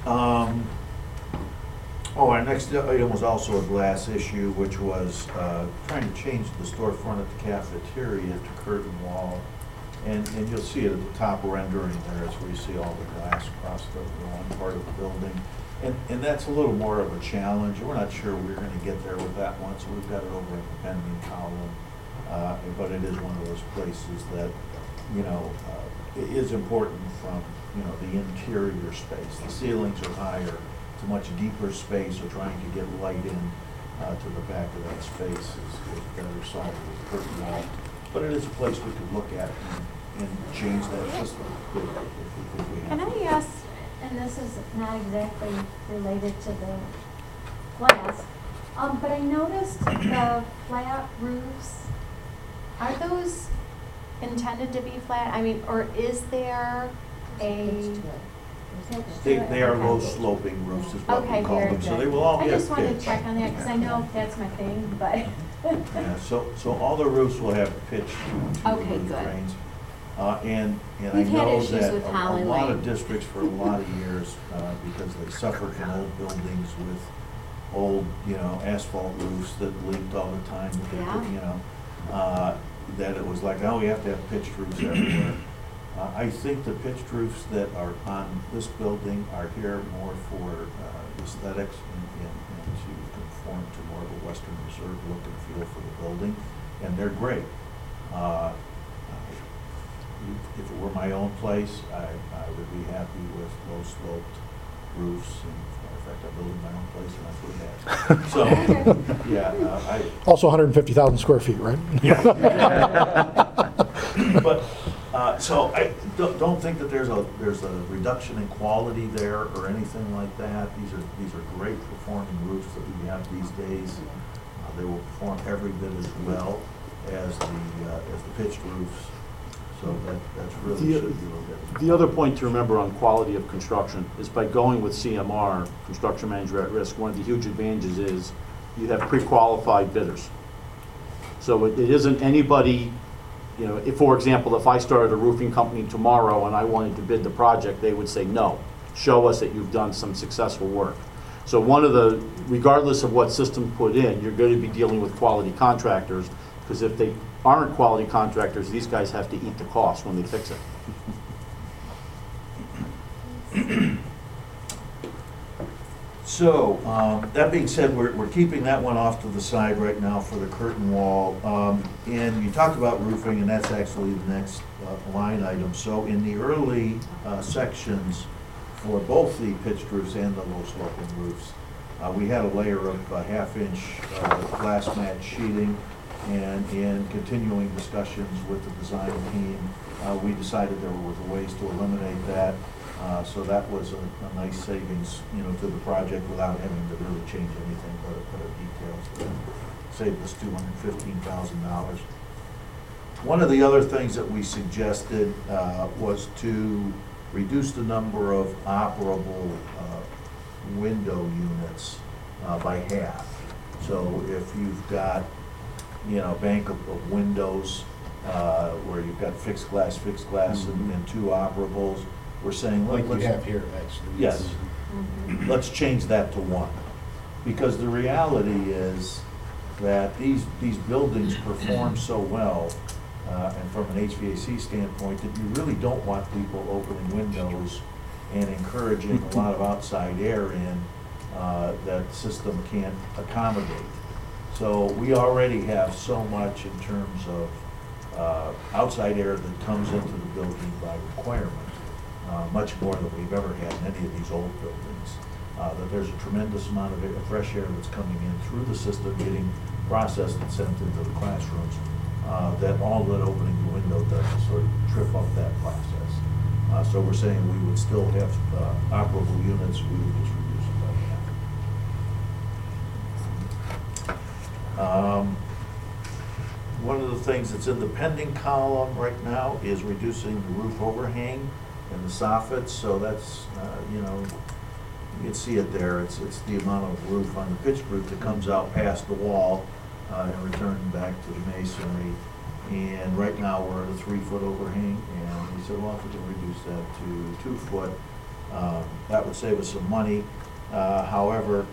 Oh, our next item was also a glass issue, which was trying to change the storefront at the cafeteria to curtain wall. And you'll see it at the top rendering there, is where you see all the glass across the one part of the building. And that's a little more of a challenge. We're not sure we're going to get there with that one, so we've got it over in the pending column. But it is one of those places that, it is important from, the interior space. The ceilings are higher. It's a much deeper space, so trying to get light in to the back of that space is better solved with the curtain wall. But it is a place we could look at and change that system if we have. Can I ask, and this is not exactly related to the glass, but I noticed the flat roofs, are those intended to be flat? I mean, or is there a... They are low sloping roofs is what we call them, so they will all I be at just wanted to pitch. check on that, because I know that's my thing, but... Yeah, so all the roofs will have pitch to the Okay, roof good. drains. And I We've had know issues that with a Holly lot Lane. of districts for a lot of years, because they suffered from old buildings with old, asphalt roofs that leaked all the time, that they could, that it was like, oh, we have to have pitched roofs everywhere. I think the pitched roofs that are on this building are here more for aesthetics and to conform to more of a Western Reserve look and feel for the building, and they're great. If it were my own place, I would be happy with low sloped roofs. And in fact, I'm building my own place, and that's what I have. So, yeah, Also 150,000 square feet, right? But so I don't think that there's a reduction in quality there or anything like that. These are great performing roofs that we have these days. They will perform every bit as well as the pitched roofs. So that's really should be a little bit. The other point to remember on quality of construction is by going with CMR, Construction Manager at Risk, one of the huge advantages is you have pre-qualified bidders. So it isn't anybody, if, for example, if I started a roofing company tomorrow and I wanted to bid the project, they would say, no, show us that you've done some successful work. So regardless of what system put in, you're going to be dealing with quality contractors, because if they aren't quality contractors, these guys have to eat the cost when they fix it. So, that being said, we're keeping that one off to the side right now for the curtain wall. And you talked about roofing, and that's actually the next line item. So in the early sections for both the pitched roofs and the low sloping roofs, we had a layer of half-inch glass mat sheeting. And in continuing discussions with the design team, we decided there was ways to eliminate that. So that was a nice savings, to the project without having to really change anything but details. Saved us $215,000. One of the other things that we suggested was to reduce the number of operable window units by half. So if you've got bank of windows where you've got fixed glass, and two operables. We're saying, like let's you have here, actually. Yes, let's change that to one, because the reality is that these buildings perform so well, and from an HVAC standpoint, that you really don't want people opening windows and encouraging a lot of outside air in that the system can't accommodate. So we already have so much in terms of outside air that comes into the building by requirement, much more than we've ever had in any of these old buildings, that there's a tremendous amount of fresh air that's coming in through the system, getting processed and sent into the classrooms, that all that opening the window does is sort of trip up that process. So we're saying we would still have operable units, we would just reduce it by half. One of the things that's in the pending column right now is reducing the roof overhang and the soffits. So that's, you can see it there. It's the amount of roof on the pitched roof that comes out past the wall and returning back to the masonry. And right now we're at a 3-foot overhang, and we said, well, if we can reduce that to 2 foot, That would save us some money. However,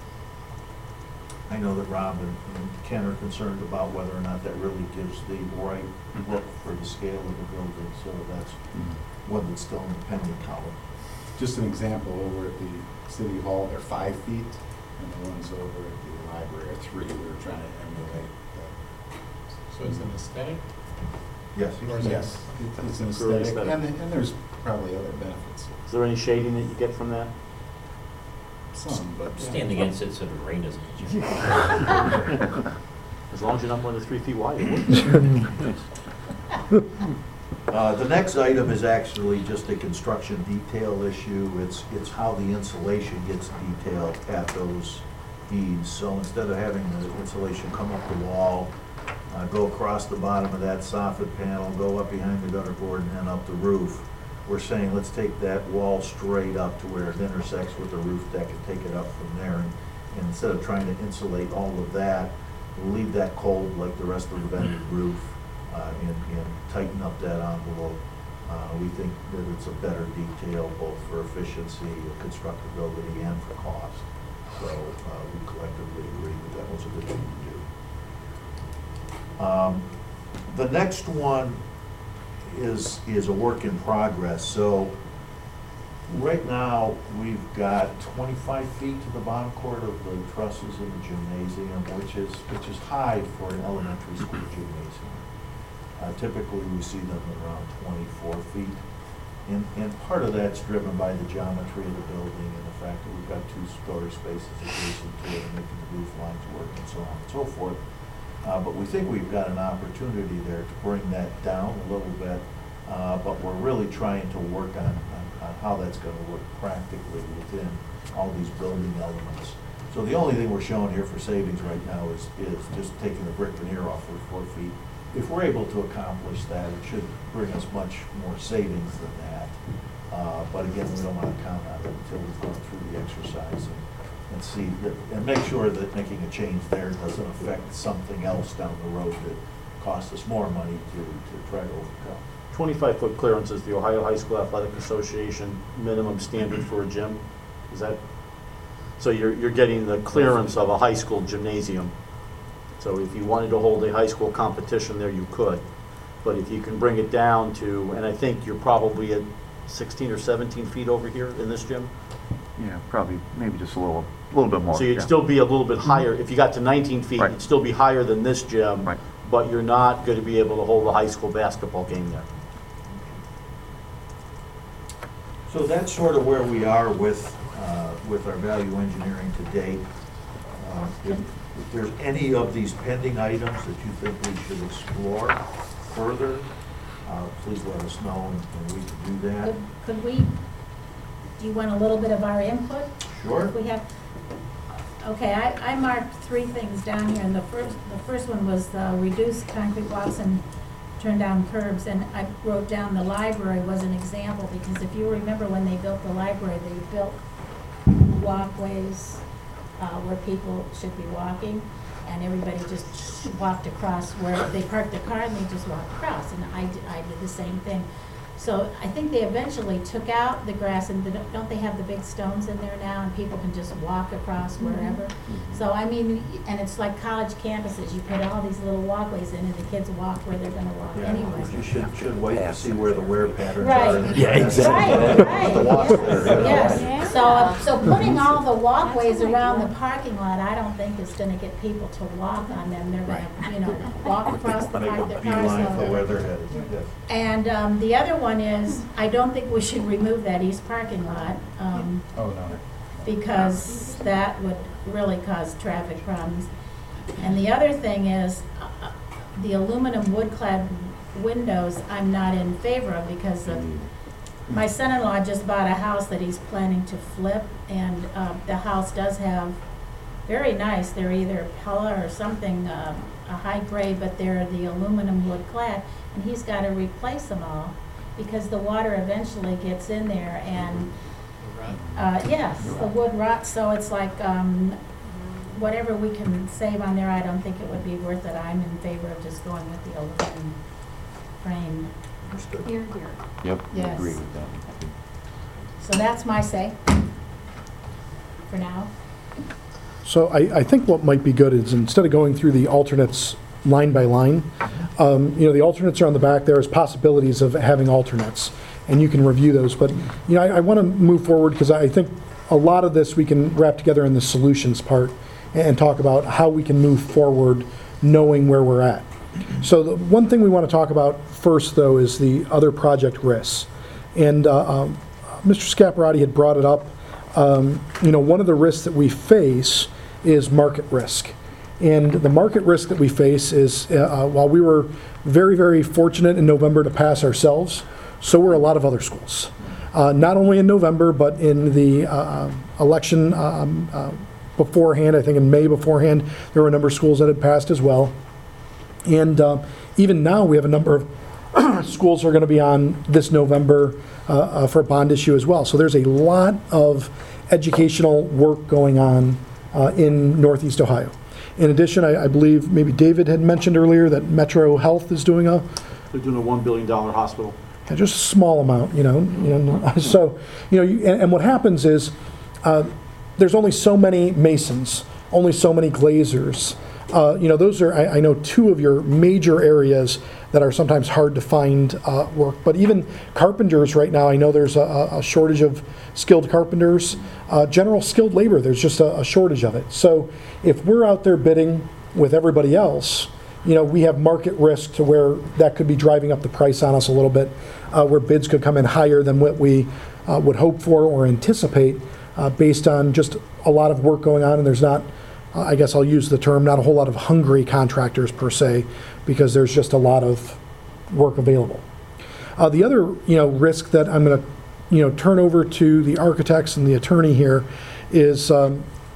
I know that Rob and Ken are concerned about whether or not that really gives the right look for the scale of the building, so that's one that's still in the pending column. Just an example, over at the City Hall, they're 5 feet, and the ones over at the library are 3. We were trying to emulate that. So it's an aesthetic? Yes. Yes, it's an Purely aesthetic, aesthetic. and there's probably other benefits. Is there any shading that you get from that? Some, but. Stand against it so the rain doesn't hit you. As long as you're not more than 3 feet wide, it would. The next item is actually just a construction detail issue. It's how the insulation gets detailed at those eaves. So instead of having the insulation come up the wall, go across the bottom of that soffit panel, go up behind the gutter board, and then up the roof, we're saying let's take that wall straight up to where it intersects with the roof deck and take it up from there. And instead of trying to insulate all of that, we'll leave that cold like the rest of the vented roof and tighten up that envelope. We think that it's a better detail both for efficiency, constructability, and for cost. So we collectively agree that that was a good thing to do. The next one is a work in progress. So right now, we've got 25 feet to the bottom court of the trusses in the gymnasium, which is high for an elementary school gymnasium. Typically, we see them around 24 feet. And part of that's driven by the geometry of the building and the fact that we've got 2 storage spaces adjacent to it and making the roof lines work and so on and so forth. But we think we've got an opportunity there to bring that down a little bit, but we're really trying to work on how that's going to work practically within all these building elements. So the only thing we're showing here for savings right now is just taking the brick veneer off for 4 feet. If we're able to accomplish that, it should bring us much more savings than that. But again, we don't want to count on it until we've gone through the exercise and see that, and make sure that making a change there doesn't affect something else down the road that costs us more money to try to overcome. 25-foot clearance is the Ohio High School Athletic Association minimum standard for a gym. Is that, so you're getting the clearance of a high school gymnasium. So if you wanted to hold a high school competition there, you could. But if you can bring it down to, and I think you're probably at 16 or 17 feet over here in this gym. Yeah, probably, maybe just a little bit more. So you'd yeah. still be a little bit higher. If you got to 19 feet, Right. you'd still be higher than this gym. Right. But you're not going to be able to hold a high school basketball game there. So that's sort of where we are with our value engineering to date. If there's any of these pending items that you think we should explore further, please let us know and we can do that. Could we, do you want a little bit of our input? Sure. If we have, okay, I marked 3 things down here, and the first one was reduce concrete walks and turn down curbs, and I wrote down the library was an example, because if you remember when they built the library, they built walkways where people should be walking, and everybody just walked across where they parked their car and they just walked across, and I did the same thing. So I think they eventually took out the grass, and don't they have the big stones in there now, and people can just walk across wherever? So I mean, and it's like college campuses, you put all these little walkways in, and the kids walk where they're gonna walk Yeah, anyway. you should wait to see where the wear patterns Right. are. in the Yeah, grass. Right, yes. So putting all the walkways around the parking lot, I don't think is gonna get people to walk on them. They're gonna, walk across the Make park a their beeline cars. for where they're headed. Yes. And the other one is, I don't think we should remove that east parking lot, Oh, no. because that would really cause traffic problems. And the other thing is, the aluminum wood-clad windows, I'm not in favor of, because my son-in-law just bought a house that he's planning to flip, and the house does have, very nice, they're either Pella or something, a high grade, but they're the aluminum wood-clad, and he's got to replace them all, because the water eventually gets in there, and yes, the wood rots, so it's like, whatever we can save on there, I don't think it would be worth it. I'm in favor of just going with the aluminum frame. Understood. Here, here. Yep, Yes. agree with that. So that's my say for now. So I think what might be good is instead of going through the alternates line by line, the alternates are on the back there as possibilities of having alternates, and you can review those. But, I want to move forward because I think a lot of this we can wrap together in the solutions part and talk about how we can move forward knowing where we're at. So the one thing we want to talk about first, though, is the other project risks. And Mr. Scaparrotti had brought it up. One of the risks that we face is market risk. And the market risk that we face is, while we were very, very fortunate in November to pass ourselves, so were a lot of other schools. Not only in November, but in the election beforehand, I think in May beforehand, there were a number of schools that had passed as well. And even now, we have a number of schools that are going to be on this November for a bond issue as well. So there's a lot of educational work going on in Northeast Ohio. In addition, I believe maybe David had mentioned earlier that Metro Health is doing They're doing a $1 billion hospital. just a small amount, So, and what happens is there's only so many masons, only so many glazers. Those are, I know, two of your major areas that are sometimes hard to find work. But even carpenters right now, I know there's a shortage of skilled carpenters. General skilled labor, there's just a shortage of it. So if we're out there bidding with everybody else, we have market risk to where that could be driving up the price on us a little bit, where bids could come in higher than what we would hope for or anticipate based on just a lot of work going on, and there's not, I guess I'll use the term, not a whole lot of hungry contractors per se, because there's just a lot of work available. The other, risk that I'm going to, turn over to the architects and the attorney here is the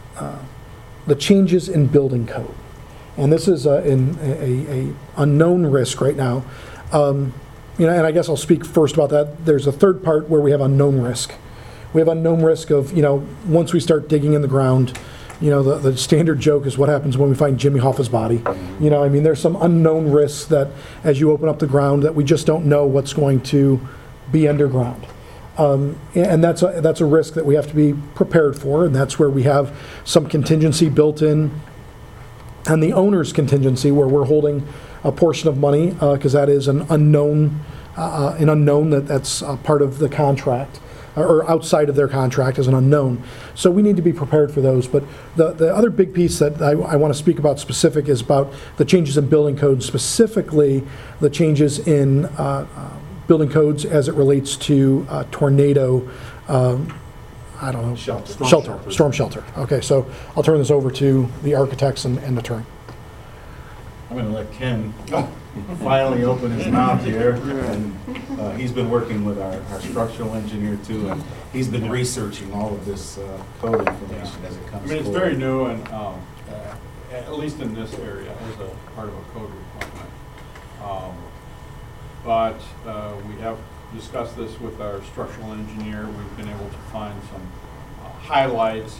changes in building code. And this is a unknown risk right now. And I guess I'll speak first about that. There's a third part where we have unknown risk. We have unknown risk of, once we start digging in the ground, the standard joke is what happens when we find Jimmy Hoffa's body. There's some unknown risks that as you open up the ground that we just don't know what's going to be underground. And that's a risk that we have to be prepared for, and that's where we have some contingency built in. And the owner's contingency, where we're holding a portion of money, because that is an unknown that's part of the contract, or outside of their contract as an unknown. So we need to be prepared for those. But the other big piece that I want to speak about specific is about the changes in building codes, specifically the changes in building codes as it relates to tornado, storm shelter. Okay, so I'll turn this over to the architects and attorney. I'm going to let Ken finally open his mouth here. And he's been working with our structural engineer too, and he's been researching all of this code information as it comes it's forward. very new, and at least in this area, as a part of a code requirement. But we have discussed this with our structural engineer. We've been able to find some highlights.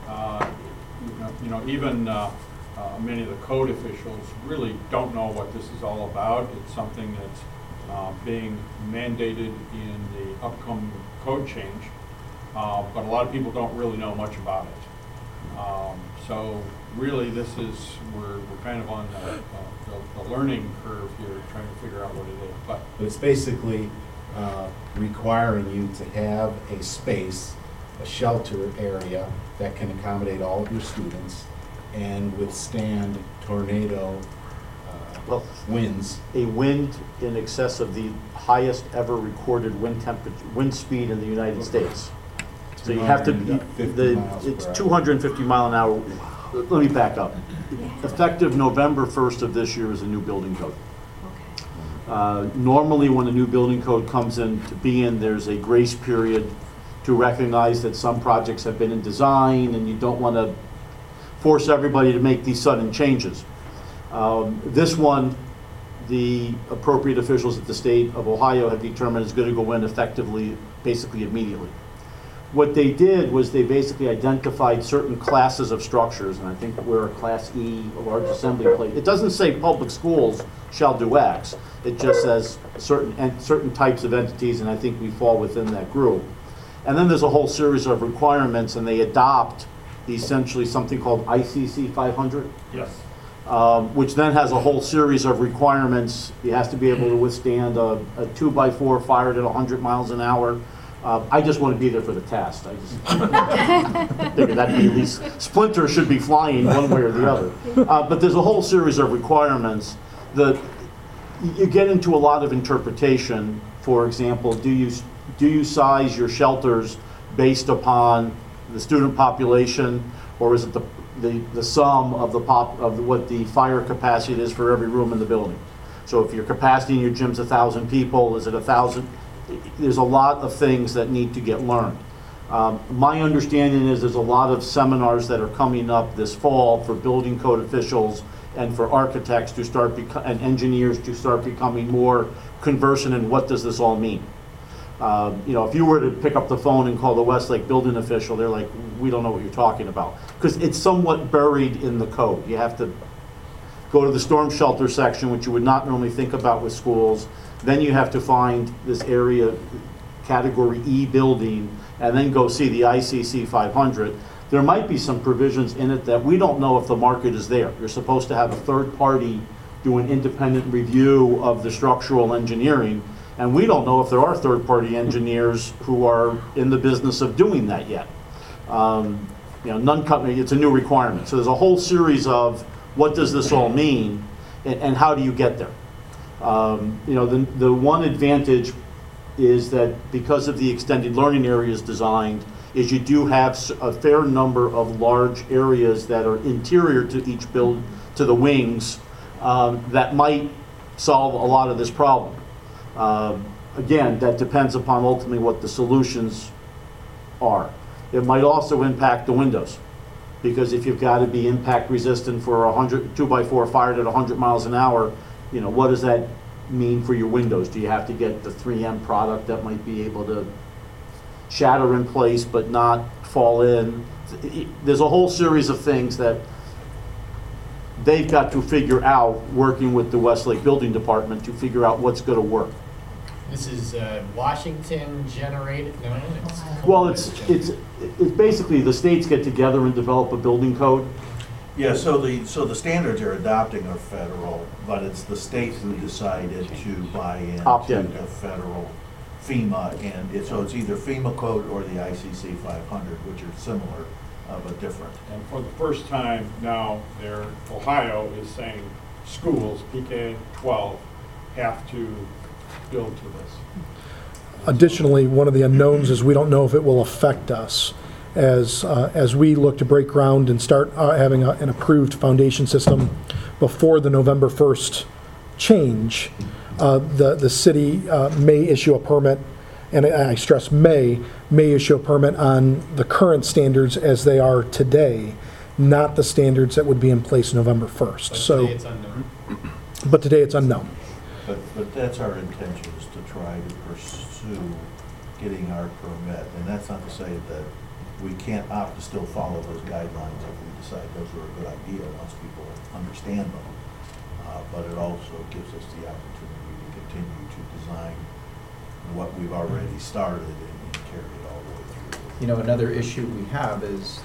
Even many of the code officials really don't know what this is all about. It's something that's being mandated in the upcoming code change, but a lot of people don't really know much about it. So really, we're kind of on the learning curve here, trying to figure out what it is. But it's basically requiring you to have a space, a shelter area that can accommodate all of your students and withstand tornado winds. A wind in excess of the highest ever recorded wind speed in the United States. So you have to, 250 miles per it's hour. 250 mile an hour. Let me back up. Effective November 1st of this year is a new building code. Normally when a new building code comes in to be in, there's a grace period to recognize that some projects have been in design and you don't want to force everybody to make these sudden changes. This one, the appropriate officials at the state of Ohio have determined is going to go in effectively, basically immediately. What they did was they basically identified certain classes of structures, and I think we're a Class E, a large assembly plate. It doesn't say public schools shall do X. It just says certain types of entities, and I think we fall within that group. And then there's a whole series of requirements, and they adopt essentially something called ICC 500. Yes. Which then has a whole series of requirements. He has to be able to withstand a 2x4 fired at 100 miles an hour. I just want to be there for the test. I just figured that'd be at least, Splinter should be flying one way or the other. But there's a whole series of requirements that you get into a lot of interpretation. For example, do you size your shelters based upon the student population, or is it the sum of what the fire capacity is for every room in the building? So if your capacity in your gym's 1,000 people, is it 1,000? There's a lot of things that need to get learned. My understanding is there's a lot of seminars that are coming up this fall for building code officials and for architects to start and engineers to start becoming more conversant in what does this all mean. If you were to pick up the phone and call the Westlake building official, they're like, we don't know what you're talking about. Because it's somewhat buried in the code. You have to go to the storm shelter section, which you would not normally think about with schools. Then you have to find this area, category E building, and then go see the ICC 500. There might be some provisions in it that we don't know if the market is there. You're supposed to have a third party do an independent review of the structural engineering, and we don't know if there are third party engineers who are in the business of doing that yet. It's a new requirement. So there's a whole series of what does this all mean, and how do you get there? The one advantage is that because of the extended learning areas designed, is you do have a fair number of large areas that are interior to each build, to the wings, that might solve a lot of this problem. Again, that depends upon ultimately what the solutions are. It might also impact the windows, because if you've got to be impact resistant for 2x4 fired at 100 miles an hour, what does that mean for your windows? Do you have to get the 3M product that might be able to shatter in place but not fall in? There's a whole series of things that they've got to figure out, working with the Westlake Building Department, to figure out what's going to work. This is Washington generated, no? Well, it's basically the states get together and develop a building code. Yeah, so the standards you're adopting are federal, but it's the states who decided to buy Opt into in. the federal FEMA, and so it's either FEMA code or the ICC 500, which are similar but different. And for the first time now, Ohio is saying schools, PK-12, have to build to this. Additionally, one of the unknowns is we don't know if it will affect us. As we look to break ground and start having an approved foundation system before the November 1st change, the city may issue a permit, and I stress may issue a permit on the current standards as they are today, not the standards that would be in place November 1st. But So, today it's unknown. but today it's unknown. But that's our intention, is to try to pursue getting our permit, and that's not to say that we can't opt to still follow those guidelines if we decide those are a good idea once people understand them. But it also gives us the opportunity to continue to design what we've already started and carry it all the way through. Another issue we have is,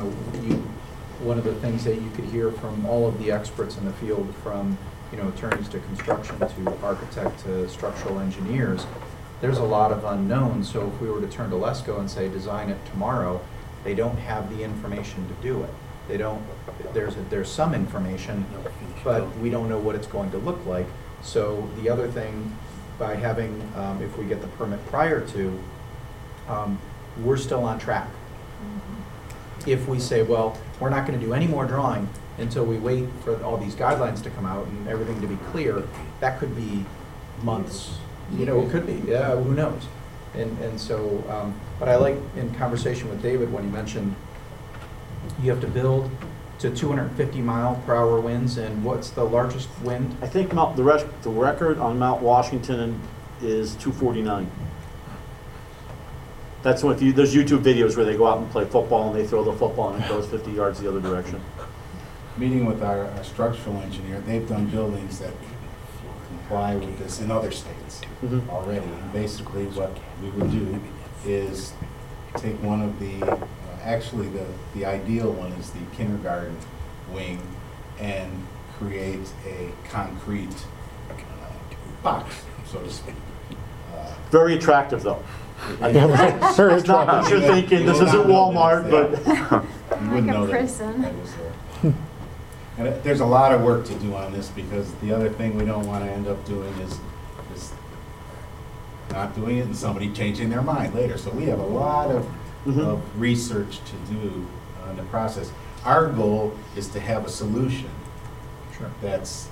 one of the things that you could hear from all of the experts in the field, from, attorneys to construction to architect to structural engineers, there's a lot of unknowns. So if we were to turn to LESCO and say, design it tomorrow, they don't have the information to do it. They don't, there's some information, but we don't know what it's going to look like. So the other thing, by having, if we get the permit prior to, we're still on track. If we say, well, we're not going to do any more drawing until we wait for all these guidelines to come out and everything to be clear, that could be months. It could be, yeah, who knows? And so, but I like, in conversation with David, when he mentioned you have to build to 250 mile per hour winds, and what's the largest wind? I think the record on Mount Washington is 249. That's what there's YouTube videos where they go out and play football and they throw the football and it goes 50 yards the other direction. Meeting with our structural engineer, they've done buildings that comply with this in other states already. And basically what we would do is take one of the, actually, the ideal one is the kindergarten wing, and create a concrete box, so to speak. Very attractive, though. Very It's not what you're thinking, this isn't Walmart, but You wouldn't Like a know that prison. that was there. And there's a lot of work to do on this, because the other thing we don't want to end up doing is not doing it and somebody changing their mind later. So we have a lot of research to do in the process. Our goal is to have a solution Sure. that's,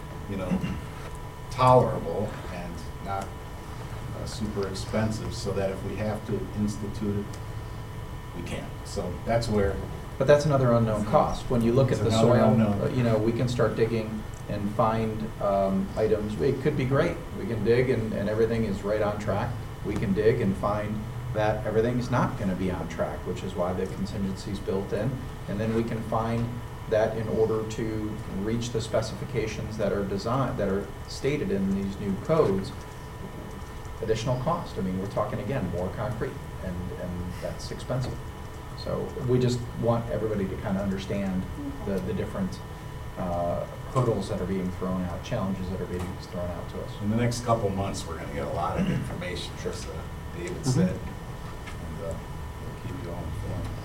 tolerable and not super expensive, so that if we have to institute it, we can. So that's where, But that's another unknown cost. When you look It's at the another soil, unknown. we can start digging and find items. It could be great. We can dig and everything is right on track. We can dig and find that everything is not going to be on track, which is why the contingency is built in. And then we can find that in order to reach the specifications that are stated in these new codes, additional cost. I mean, we're talking again, more concrete, and that's expensive. So we just want everybody to kind of understand the different hurdles that are being thrown out, challenges that are being thrown out to us. in the next couple months, we're gonna get a lot of information, as David said, and we'll keep you all informed.